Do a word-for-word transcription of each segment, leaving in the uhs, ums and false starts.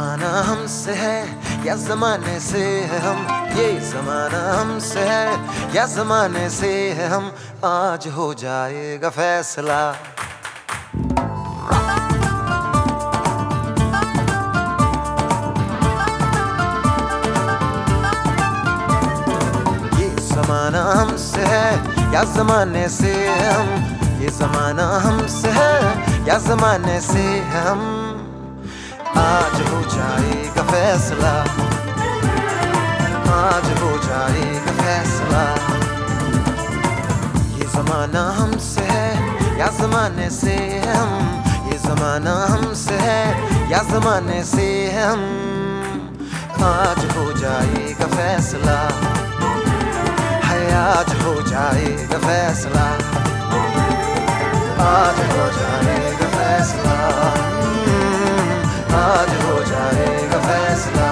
जमाना हमसे है या जमाने से है हम, ये जमाना हमसे है या जमाने से है हम, आज हो जाएगा फैसला। ये जमाना हमसे है या जमाने से है हम, ये जमाना हमसे है या जमाने से है हम, आज हो जाएगा फैसला, आज हो जाएगा फैसला। ये जमाना हमसे है या जमाने से है हम, ये जमाना हमसे है या जमाने से है हम, आज हो जाएगा फैसला, है आज हो जाएगा फैसला, आज हो जाएगा फैसला, आज हो जाएगा फैसला।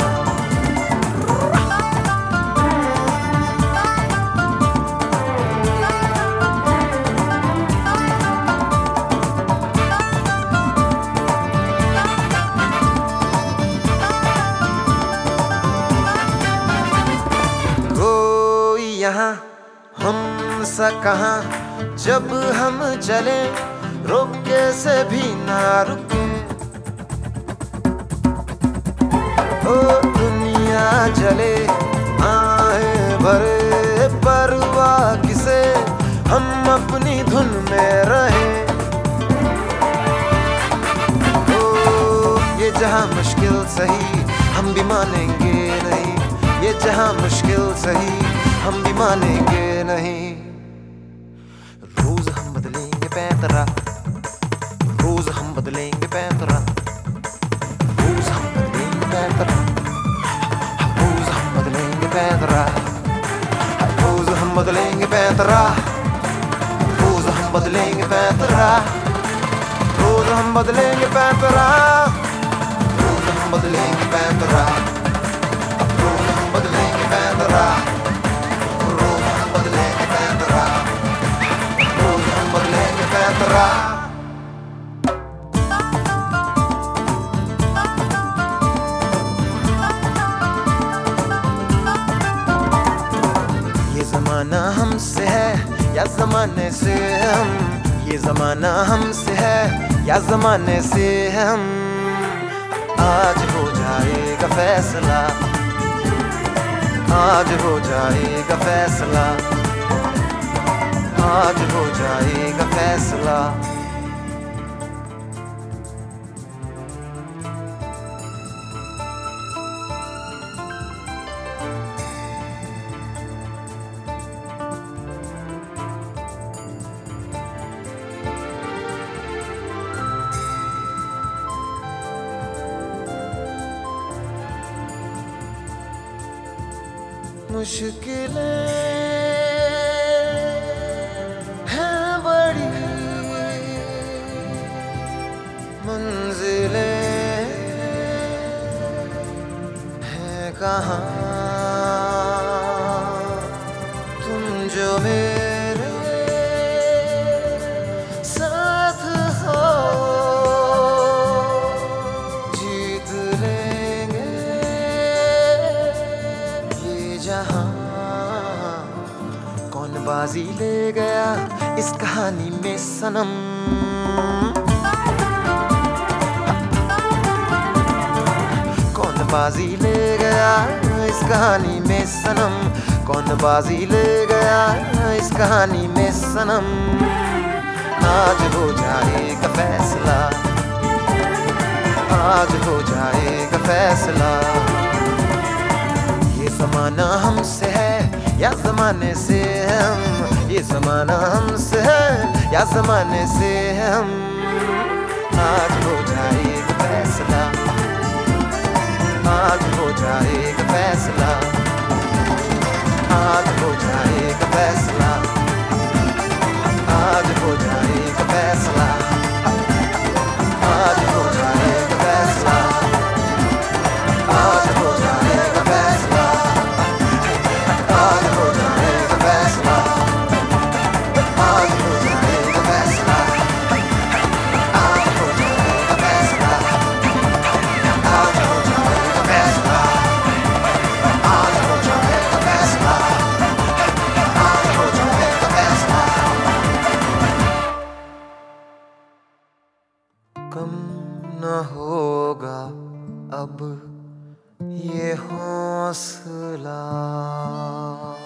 कोई यहाँ हम सा कहाँ, जब हम चले रोके से भी ना रुके। ओ दुनिया जले आए भरे परवाह किसे, हम अपनी धुन में रहे। ओ ये जहां मुश्किल सही हम भी मानेंगे नहीं, ये जहां मुश्किल सही हम भी मानेंगे नहीं। रोज हम बदलेंगे पैतरा, रोज हम बदलेंगे पैतरा, रोज हम बदलेंगे पैतरा, रोज हम बदलेंगे पैतरा, रोज हम बदलेंगे पैतरा, रोज हम बदलेंगे पैतरा, रोज हम बदलेंगे पैतरा, रोज हम बदलेंगे पैतरा, रोज हम बदलेंगे पैतरा, रोज हम बदलेंगे पैतरा, रोज हम बदलेंगे पैतरा। ये जमाना हमसे है या जमाने से हम, ये जमाना हमसे है या जमाने से हम, आज हो जाएगा फैसला, आज हो जाएगा फैसला, आज हो जाएगा फैसला। मुश्किलें हैं बड़ी, मंजिलें हैं कहाँ, तुम जो मेरे साथ हो जीत लेंगे ये जहां। कौन बाजी ले गया इस कहानी में सनम, कौन बाजी ले गया इस कहानी में सनम, कौन बाजी ले गया इस कहानी में सनम, आज हो जाएगा फैसला, आज हो जाएगा फैसला। ये जमाना हमसे है या जमाने से हम, ये जमाना हमसे है या जमाने से हम, आज हो जाएगा फैसला, आज हो जाएगा फैसला, आज हो जाएगा फैसला, आज हो जाएगा फैसला, आज हो जाएगा फैसला, आज हो जाएगा फैसला, आज हो जाएगा फैसला, आज हो जाएगा फैसला, आज हो जाएगा फैसला, आज हो कम न होगा अब ये हौसला।